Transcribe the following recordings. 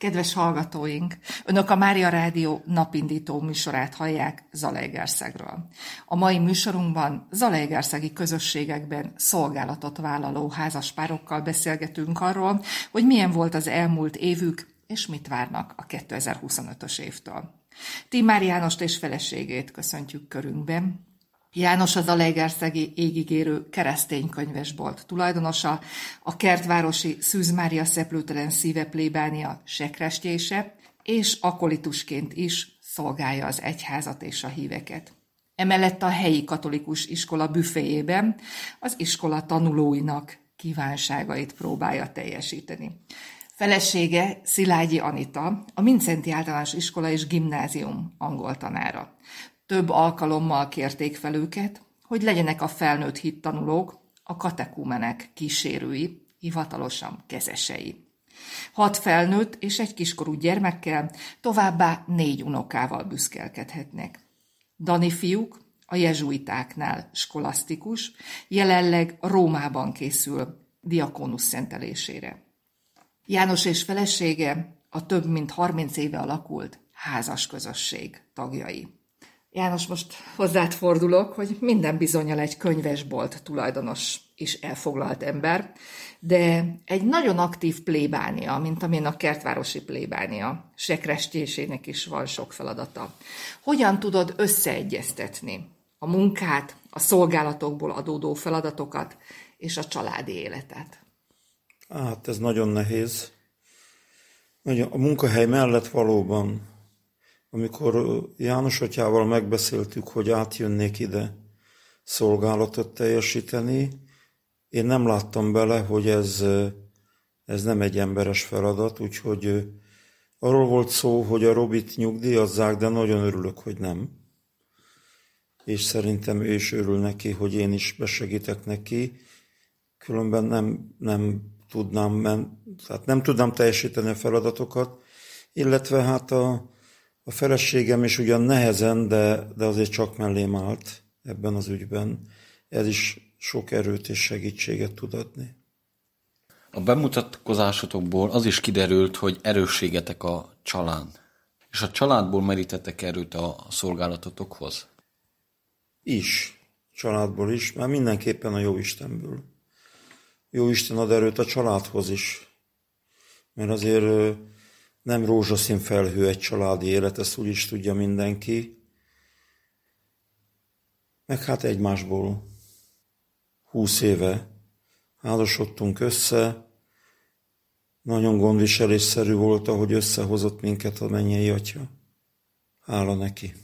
Kedves hallgatóink! Önök a Mária Rádió napindító műsorát hallják Zalaegerszegről. A mai műsorunkban zalaegerszegi közösségekben szolgálatot vállaló házaspárokkal beszélgetünk arról, hogy milyen volt az elmúlt évük, és mit várnak a 2025-ös évtől. Tímár Jánost és feleségét köszöntjük körünkben. János a zalaegerszegi égigérő keresztény könyvesbolt tulajdonosa, a kertvárosi Szűz Mária Szeplőtelen Szíve plébánia sekrestjése, és akolitusként is szolgálja az egyházat és a híveket. Emellett a helyi katolikus iskola büféjében az iskola tanulóinak kívánságait próbálja teljesíteni. Felesége Szilágyi Anita, a Mindszenty Általános Iskola és Gimnázium angol tanára. Több alkalommal kérték fel őket, hogy legyenek a felnőtt hittanulók, a katekumenek kísérői, hivatalosan kezesei. 6 felnőtt és egy kiskorú gyermekkel, továbbá 4 unokával büszkélkedhetnek. Dani fiúk a jezsuitáknál skolasztikus, jelenleg Rómában készül diakónus szentelésére. János és felesége a több mint 30 éve alakult házas közösség tagjai. János, most hozzád fordulok, hogy minden bizonnyal egy könyvesbolt tulajdonos is elfoglalt ember, de egy nagyon aktív plébánia, mint amilyen a kertvárosi plébánia, sekrestjésének is van sok feladata. Hogyan tudod összeegyeztetni a munkát, a szolgálatokból adódó feladatokat és a családi életet? Hát ez nagyon nehéz. A munkahely mellett valóban, amikor János atyával megbeszéltük, hogy átjönnék ide szolgálatot teljesíteni, én nem láttam bele, hogy ez nem egy emberes feladat, úgyhogy arról volt szó, hogy a Robit nyugdíjazzák, de nagyon örülök, hogy nem. És szerintem ő is örül neki, hogy én is besegítek neki, különben nem tudnám teljesíteni a feladatokat, illetve hát a feleségem is ugyan nehezen, de azért csak mellém állt ebben az ügyben. Ez is sok erőt és segítséget tud adni. A bemutatkozásotokból az is kiderült, hogy erősségetek a család. És a családból merítettek erőt a szolgálatotokhoz? Családból is, már mindenképpen a Jóistenből. Jóisten ad erőt a családhoz is, mert azért nem rózsaszín felhő egy családi élet, ezt úgy is tudja mindenki. Meg hát egymásból 20 éve házasodtunk össze, nagyon gondviselésszerű volt, ahogy összehozott minket a mennyei atya. Hála neki.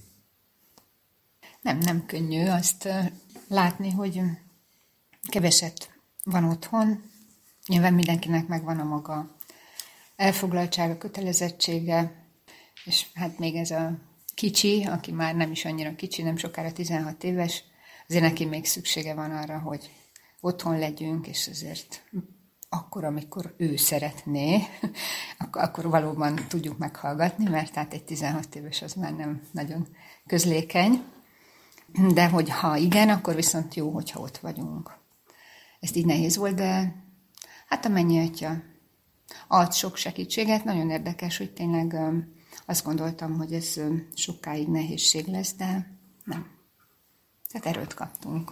Nem könnyű azt látni, hogy keveset van otthon. Nyilván mindenkinek megvan a maga elfoglaltsága, kötelezettsége, és hát még ez a kicsi, aki már nem is annyira kicsi, nem sokára 16 éves, azért neki még szüksége van arra, hogy otthon legyünk, és azért akkor, amikor ő szeretné, akkor valóban tudjuk meghallgatni, mert hát egy 16 éves az már nem nagyon közlékeny, de hogyha igen, akkor viszont jó, hogyha ott vagyunk. Ez így nehéz volt, de hát a mennyi atya ad sok segítséget. Nagyon érdekes, hogy tényleg azt gondoltam, hogy ez sokáig nehézség lesz, de nem. Tehát erőt kaptunk.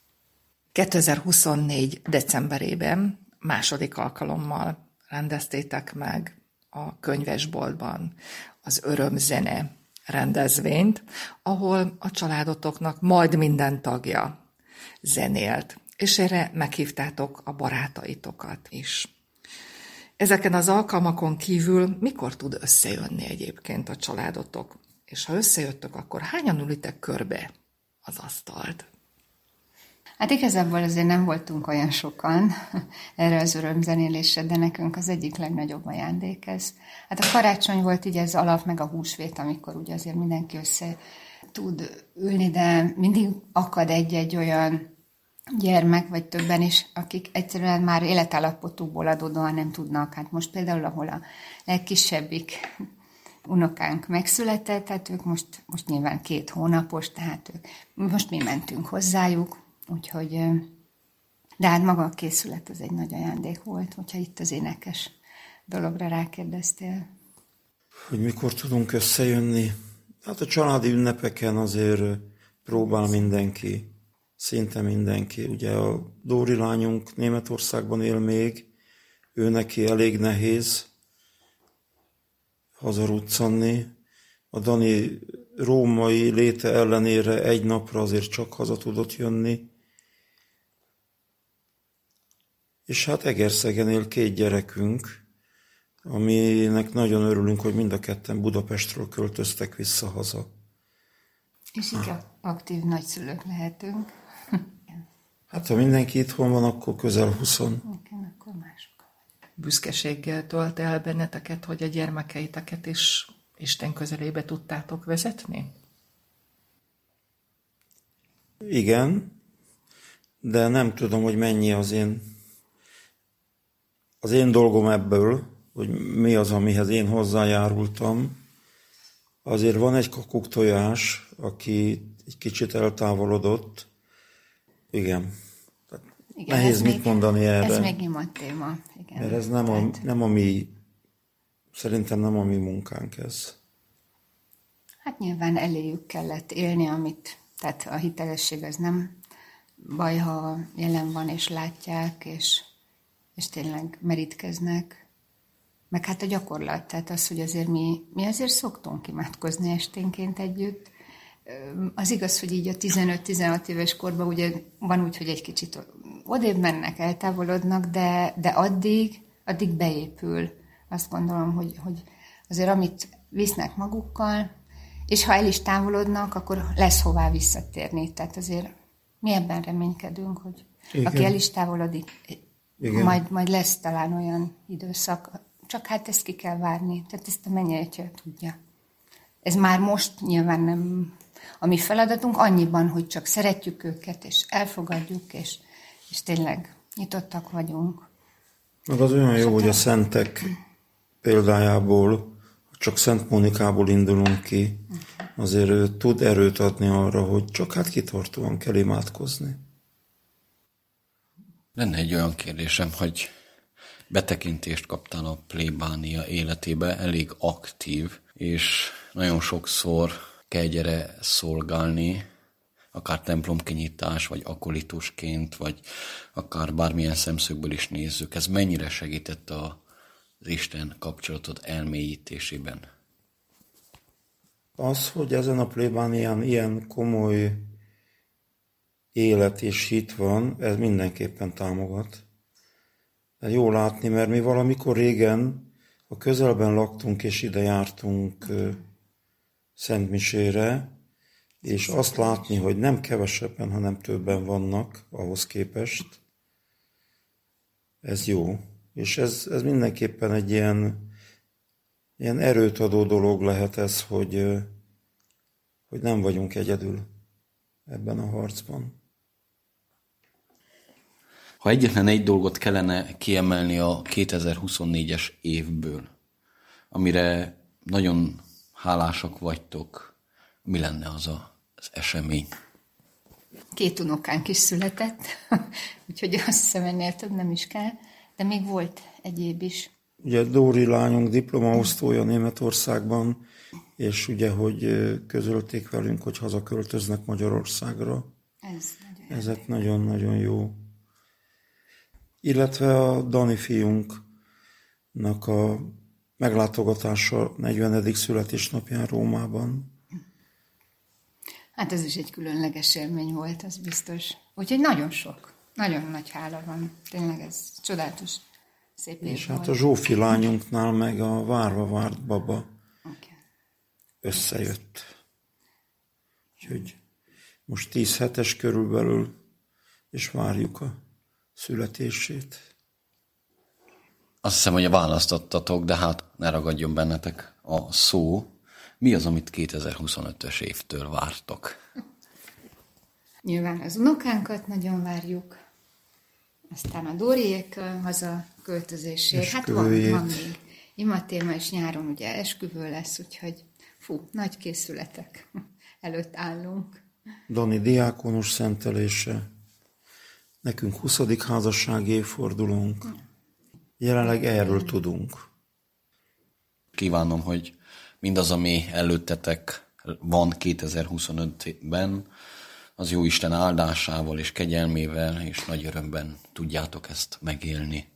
2024. decemberében második alkalommal rendeztétek meg a könyvesboltban az Örömzene rendezvényt, ahol a családotoknak majd minden tagja zenélt, és erre meghívtátok a barátaitokat is. Ezeken az alkalmakon kívül mikor tud összejönni egyébként a családotok? És ha összejöttök, akkor hányan ülitek körbe az asztalt? Hát igazából azért nem voltunk olyan sokan erre az örömzenélésre, de nekünk az egyik legnagyobb ajándék ez. Hát a karácsony volt így ez alap, meg a húsvét, amikor ugye azért mindenki össze tud ülni, de mindig akad egy-egy olyan gyermek, vagy többen is, akik egyszerűen már életállapotukból adódóan nem tudnak. Hát most például, ahol a legkisebbik unokánk megszületett, tehát ők most nyilván 2 hónapos, tehát most mi mentünk hozzájuk, úgyhogy, de hát maga a készület az egy nagy ajándék volt, hogyha itt az énekes dologra rákérdeztél. hogy mikor tudunk összejönni. Hát a családi ünnepeken azért próbál mindenki, szinte mindenki. Ugye a Dóri lányunk Németországban él még, ő neki elég nehéz hazaruccanni. A Dani római léte ellenére egy napra azért csak haza tudott jönni. És hát Egerszegen él 2 gyerekünk, aminek nagyon örülünk, hogy mind a ketten Budapestről költöztek vissza haza. És így aktív nagyszülők lehetünk. Hát ha mindenki itthon van, akkor közel 20. Igen, akkor mások. Büszkeséggel tölt el benneteket, hogy a gyermekeiteket is Isten közelébe tudtátok vezetni? Igen, de nem tudom, hogy mennyi az én dolgom ebből, hogy mi az, amihez én hozzájárultam. Azért van egy kakuktojás, aki egy kicsit eltávolodott. Igen. Nehéz mit mondani erre. Ez még nyitott téma. Igen. Mert ez nem a mi, szerintem nem a mi munkánk ez. Hát nyilván eléjük kellett élni, tehát a hitelesség az nem baj, ha jelen van és látják, és tényleg merítkeznek. Meg hát a gyakorlat, tehát az, hogy azért mi azért szoktunk imádkozni esténként együtt. Az igaz, hogy így a 15-16 éves korban ugye van úgy, hogy egy kicsit odébb mennek, eltávolodnak, de addig beépül. Azt gondolom, hogy azért amit visznek magukkal, és ha el is távolodnak, akkor lesz hová visszatérni. Tehát azért mi ebben reménykedünk, hogy igen. Aki el is távolodik, majd lesz talán olyan időszak, csak hát ezt ki kell várni. Tehát ezt a mennyei tudja. Ez már most nyilván nem a mi feladatunk, annyiban, hogy csak szeretjük őket, és elfogadjuk, és tényleg nyitottak vagyunk. Meg az olyan jó, hogy a szentek példájából, csak Szent Mónikából indulunk ki, azért ő tud erőt adni arra, hogy csak hát kitartóan kell imádkozni. Lenne egy olyan kérdésem, hogy betekintést kaptál a plébánia életébe, elég aktív, és nagyon sokszor kell gyere szolgálni, akár templomkinyitás, vagy akolitusként, vagy akár bármilyen szemszögből is nézzük. Ez mennyire segített az Isten kapcsolatod elmélyítésében? Az, hogy ezen a plébánián ilyen komoly élet és hit van, ez mindenképpen támogat. De jó látni, mert mi valamikor régen a közelben laktunk, és ide jártunk szentmisére, és azt látni, hogy nem kevesebben, hanem többen vannak ahhoz képest, ez jó. És ez mindenképpen egy ilyen erőt adó dolog lehet ez, hogy nem vagyunk egyedül ebben a harcban. Ha egyetlen egy dolgot kellene kiemelni a 2024-es évből, amire nagyon hálásak vagytok, mi lenne az esemény? 2 unokánk is született, úgyhogy azt hiszem ennél több nem is kell, de még volt egyéb is. Ugye Dóri lányunk diplomaosztója Németországban, és ugye, hogy közölték velünk, hogy hazaköltöznek Magyarországra. Ez nagyon-nagyon jó. Illetve a Dani fiunknak a meglátogatása 40. születésnapján Rómában. Hát ez is egy különleges élmény volt, az biztos. Úgyhogy nagyon nagy hála van. Tényleg ez csodálatos, szép év és volt. hát a Zsófi lányunknál meg a várva várt baba összejött. Úgyhogy most 10 hetes körülbelül, és várjuk a születését. Azt hiszem, hogy választottatok, de hát ne ragadjon bennetek a szó. Mi az, amit 2025-ös évtől vártok? Nyilván az unokánkat nagyon várjuk, aztán a Dóriék haza költözését. Hát van még imatéma, és nyáron ugye esküvő lesz, úgyhogy nagy készületek előtt állunk. Dani diákonus szentelése, nekünk 20. házassági évfordulónk. Jelenleg erről tudunk. Kívánom, hogy mindaz, ami előttetek van 2025-ben, az Jóisten áldásával és kegyelmével és nagy örömben tudjátok ezt megélni.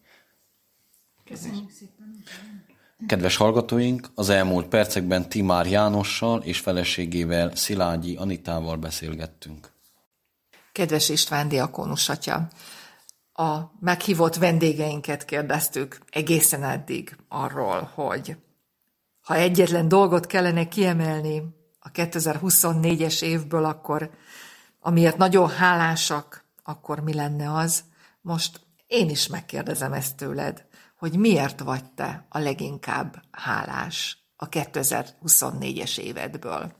Köszönjük szépen! Kedves hallgatóink, az elmúlt percekben Timár Jánossal és feleségével, Szilágyi Anitával beszélgettünk. Kedves István diakónus atya, a meghívott vendégeinket kérdeztük egészen eddig arról, hogy ha egyetlen dolgot kellene kiemelni a 2024-es évből, akkor amiért nagyon hálásak, akkor mi lenne az? Most én is megkérdezem ezt tőled, hogy miért vagy te a leginkább hálás a 2024-es évedből?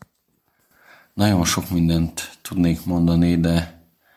Nagyon sok mindent tudnék mondani, de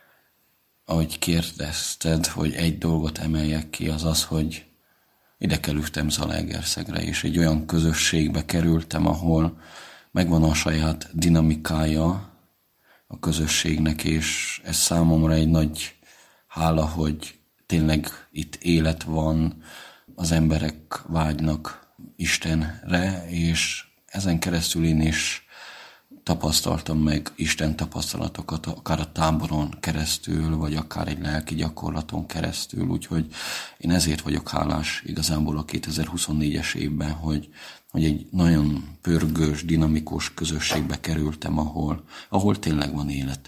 ahogy kérdezted, hogy egy dolgot emeljek ki, az az, hogy ide kerültem Zalaegerszegre, és egy olyan közösségbe kerültem, ahol megvan a saját dinamikája a közösségnek, és ez számomra egy nagy hála, hogy tényleg itt élet van, az emberek vágynak Istenre, és ezen keresztül én is tapasztaltam meg Isten tapasztalatokat, akár a táboron keresztül, vagy akár egy lelki gyakorlaton keresztül, úgyhogy én ezért vagyok hálás igazából a 2024-es évben, hogy egy nagyon pörgős, dinamikus közösségbe kerültem, ahol tényleg van élet.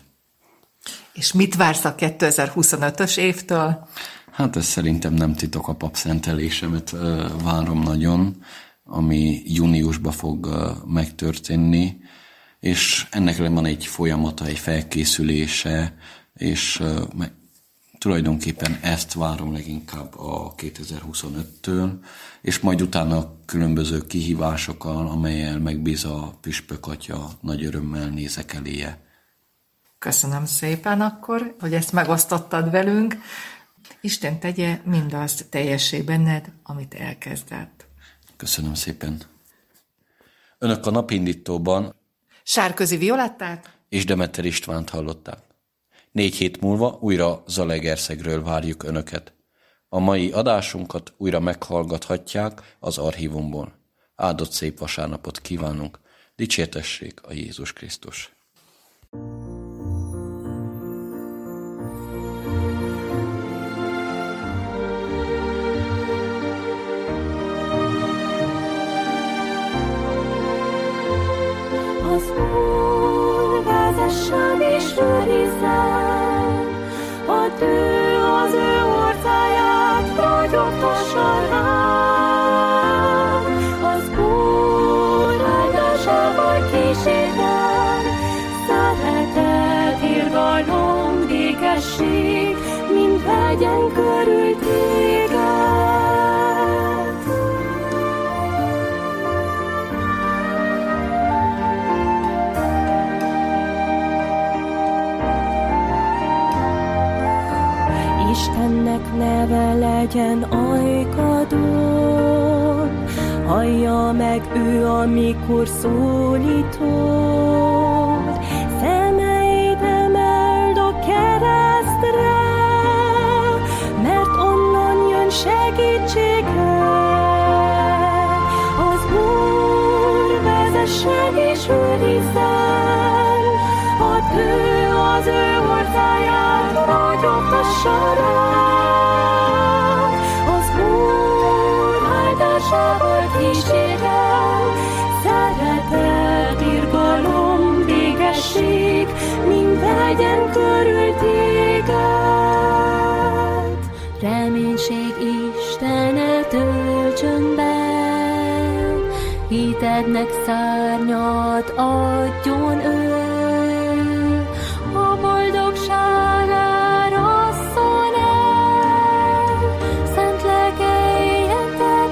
És mit vársz a 2025-ös évtől? Hát ez szerintem nem titok, a papszentelésemet várom nagyon, ami júniusban fog megtörténni, és ennek van egy folyamata, egy felkészülése, és tulajdonképpen ezt várom leginkább a 2025-től, és majd utána különböző kihívásokkal, amellyel megbíz a püspök atya, nagy örömmel nézek eléje. Köszönöm szépen akkor, hogy ezt megosztottad velünk. Isten tegye mindazt teljessé benned, amit elkezdett. Köszönöm szépen. Önök a napindítóban Sárközi Violettát és Demeter Istvánt hallották. 4 hét múlva újra Zalaegerszegről várjuk Önöket. A mai adásunkat újra meghallgathatják az archívumból. Áldott szép vasárnapot kívánunk. Dicsértessék a Jézus Krisztus! Az Úr vezessen és őrizzen, add ő az ő orcáját ragyogtassa rám. Az Úr áldásával kísérjen, szeretet, irgalom, békesség, mind vegyen körül téged. Istennek neve legyen ajkadon, hallja meg ő, amikor szólítod. Szemeid emeld a keresztre, mert onnan jön segítséged. Az Úr vezessen és őrizzen, add ő az ő orcáját ragyogtassa rám. Az Úr áldásával kísérjen, szeretet, irgalom, békesség, mind vegyen körül téged. Reménység Istenet töltsön be, hitednek szárnyat adjon ő. A boldogságára szól el, szent lelke éljen te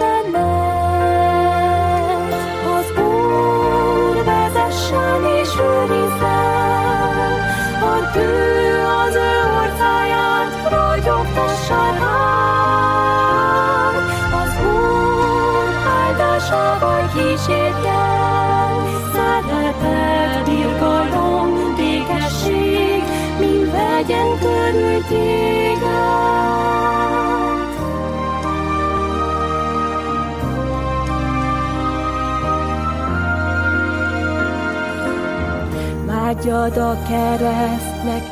benned. Az Úr vezessen és őrizzen, add ő az ő orcáját ragyogtassa rám. Az Úr áldásával kísérjen, szeretet, irgalom, békesség, mind vegyen körül téged. adjad a keresztnek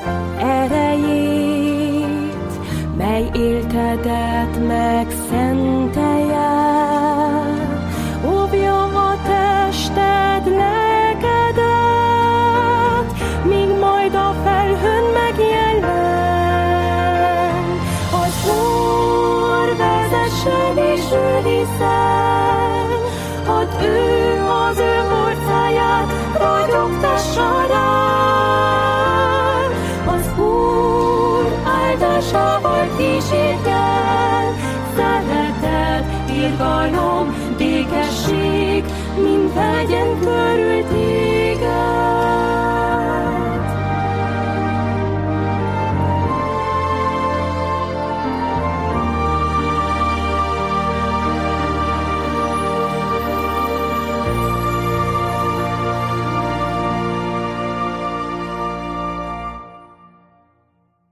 erejét, mely éltedet megszentelje. Óvja a tested lelkedet, míg majd a felhőn megjelen. Az Úr vezessen és őrizzen, hadd ő az ő orcáját ragyogtassa rám. Az Úr áldásával kísérjen, szeretet, irgalom, békesség, mind vegyen